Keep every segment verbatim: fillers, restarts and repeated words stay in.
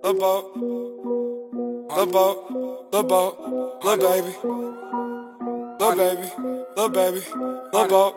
lil' boat, lil' boat, lil' boat, lil' baby, lil' baby, lil' baby, lil' boat.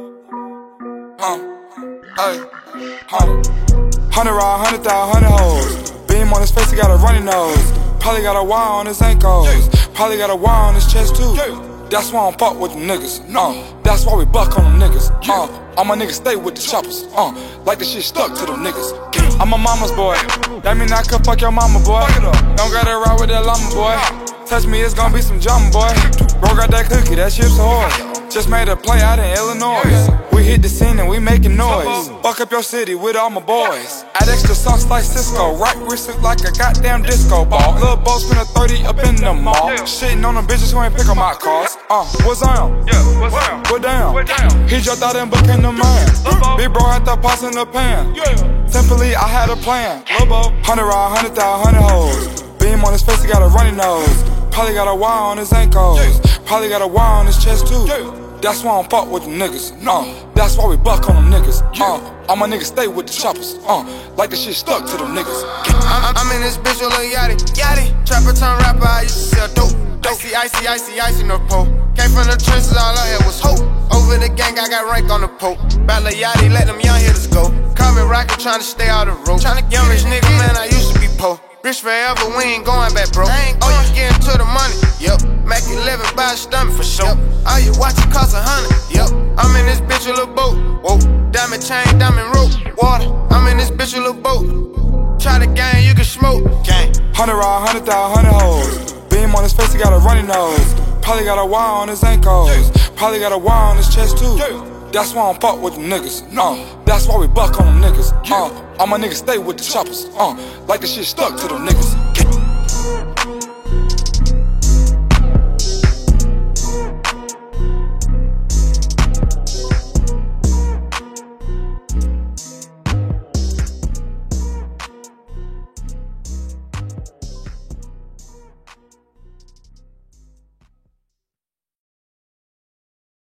Uh, hey, hundred, hundred ride, hundred thou, hundred hoes. Beam on his face, he got a runny nose. Probably got a wire on his ankles. Probably got a wire on his chest too. That's why I don't fuck with them niggas. Uh, that's why we buck on them niggas. Uh, all my niggas stay with the choppers. Uh, like the shit stuck to them niggas. I'm a mama's boy. That mean I could fuck your mama, boy. Don't gotta ride with that llama, boy. Touch me, it's gonna be some drama, boy. Bro got that cookie, that shit's hard. Just made a play out in Illinois. We hit the scene and we making noise. Fuck up your city with all my boys. Add extra sauce like Cisco. Right wrist look like a goddamn disco ball. Lil' Bo spend a thirty up in the mall. Shitting on them bitches who ain't pick up my cars. Uh, what's on? Yeah, what's on? What down? He jumped out and became the man. Big bro had the pots in the pan. Simply, I had a plan. Lil' Bo, hundred ride, hundred thou, hundred hoes. Beam on his face, he got a runny nose. Probably got a wire on his ankles. Probably got a wire on his chest too. That's why I don't fuck with them niggas. Uh, that's why we buck on them niggas. Uh, all my niggas stay with the choppers. Uh, like the shit stuck to them niggas. I'm, I'm in this bitch with Lil Yachty. Yachty. Trapper turn rapper, I used to sell dope. Icy, icy, icy, icy, no pole. Came from the trenches, all I had was hope. Over the gang, I got rank on the pope. Bat Lil Yachty, let them young hitters go. Carvin' rocket, tryna stay out of the road. Tryna young rich nigga, man, I used to be po. Rich forever, we ain't going back, bro. Oh, you getting to the money? Yep. Mac eleven by a stomach for sure. Yep. All you watch it cost a hundred. Yep. I'm in this bitch with a boat. Whoa. Diamond chain, diamond rope. Water. I'm in this bitch with a boat. Try the gang, you can smoke. Gang. Hundred ride, hundred thou, hundred hoes. Beam on his face, he got a runny nose. Probably got a wire on his ankles. Probably got a wire on his chest too. That's why I don't fuck with them niggas. Uh, that's why we buck on them niggas. Uh, all my niggas stay with the choppers. Uh, like the shit stuck to them niggas.